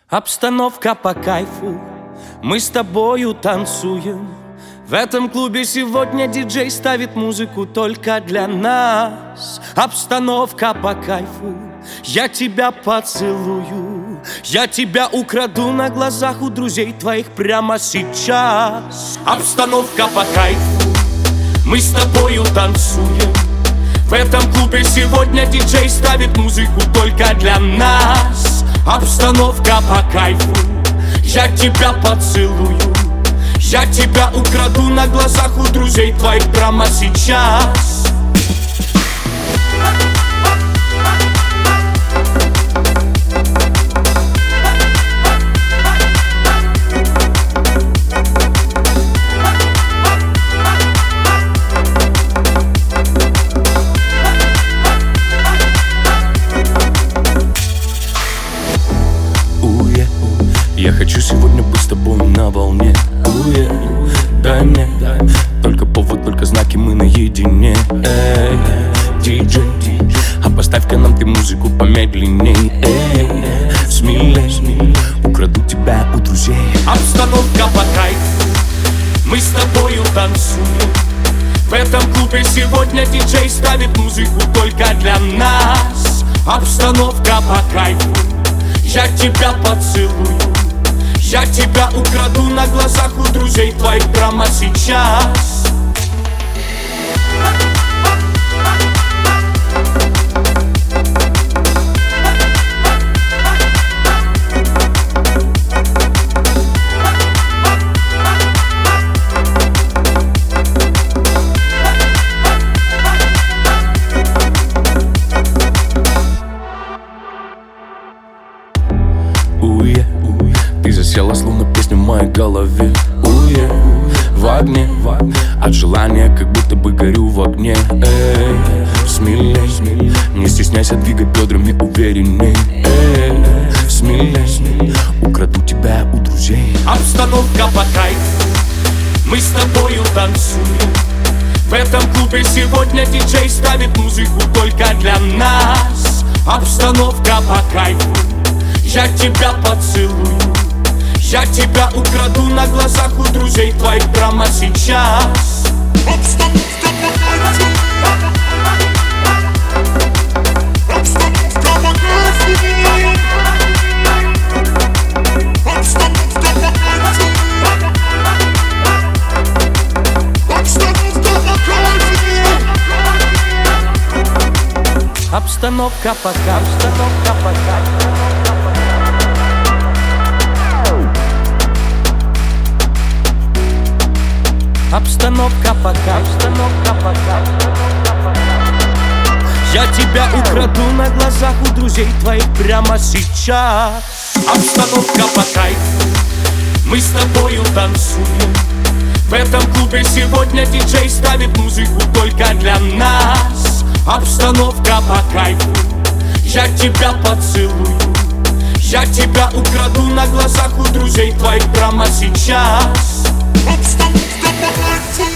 Обстановка по кайфу, мы с тобою танцуем. В этом клубе сегодня диджей ставит музыку только для нас. Обстановка по кайфу, я тебя поцелую, я тебя украду на глазах у друзей твоих прямо сейчас. Обстановка по кайфу, мы с тобою танцуем. В этом клубе сегодня диджей ставит музыку только для нас. Обстановка по кайфу, я тебя поцелую, я тебя украду на глазах у друзей твоих прямо сейчас. Я хочу сегодня быть с тобой на волне. Дай мне только повод, только знаки, мы наедине. Эй, диджей, а поставь-ка нам ты музыку помедленней. Эй, смелей, украду тебя у друзей. Обстановка по кайфу, мы с тобою танцуем. В этом клубе сегодня диджей ставит музыку только для нас. Обстановка по кайфу, я тебя поцелую, я тебя украду на глазах у друзей твоих прямо сейчас. Ты засела, словно песня в моей голове. В огне, от желания, как будто бы горю в огне. Эй, смелей, не стесняйся двигать бедрами уверенней. Эй, смелей, украду тебя у друзей. Обстановка по кайфу, мы с тобою танцуем. В этом клубе сегодня диджей ставит музыку только для нас. Обстановка по кайфу, я тебя поцелую, я тебя украду на глазах у друзей твоих прямо сейчас. Обстановка по кайфу, обстановка по кайфу, обстановка по кайфу, обстановка по кайфу, обстановка по кайфу, обстановка по кайфу. Обстановка по кайфу, я тебя украду на глазах у друзей твоих прямо сейчас. Обстановка по кайфу, мы с тобою танцуем. В этом клубе сегодня диджей ставит музыку только для нас. Обстановка по кайфу, я тебя поцелую, я тебя украду на глазах у друзей твоих прямо сейчас. Обстановка по кайфу.